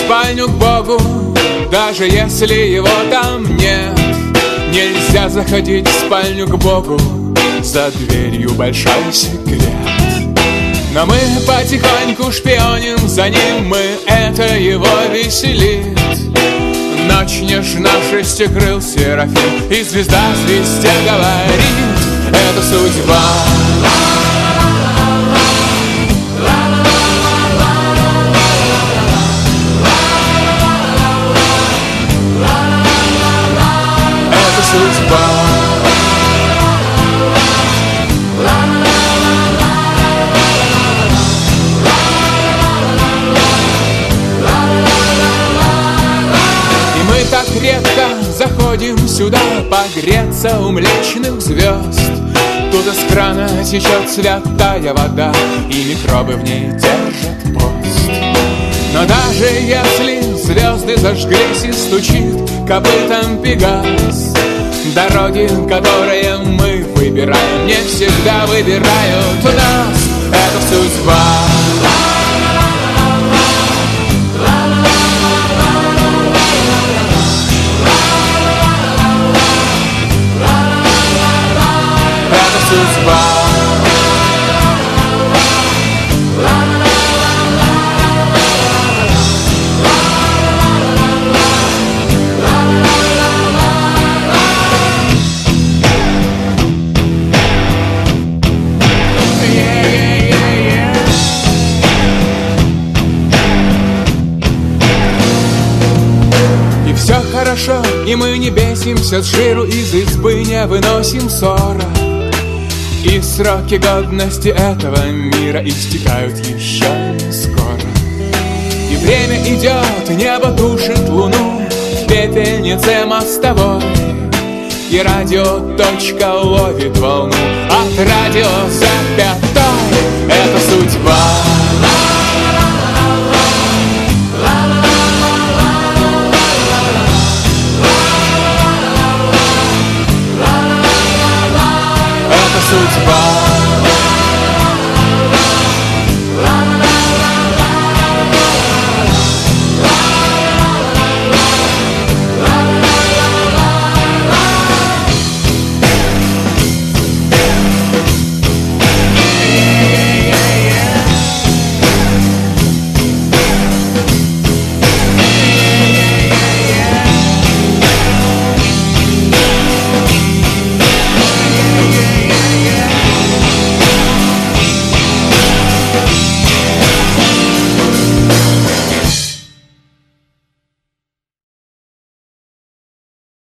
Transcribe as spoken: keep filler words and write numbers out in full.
спальню к Богу, даже если его там нет. Нельзя заходить в спальню к Богу, за дверью большой секрет. Но мы потихоньку шпионим за ним, мы, это его веселит. Ночь нежна, шестикрыл серафим, и звезда звезде говорит: это судьба. Это судьба. Так редко заходим сюда погреться у Млечных звезд. Тут из крана течет святая вода, и микробы в ней держат пост. Но даже если звезды зажглись и стучит копытом Пегас, дороги, которые мы выбираем, не всегда выбирают нас. Это судьба. Судьба. И все хорошо, и мы не бесимся с жиру, из избы не выносим ссора. И сроки годности этого мира истекают еще не скоро. И время идет, и небо тушит луну в пепельнице мостовой. И радиоточка ловит волну от радио запятой. Это судьба.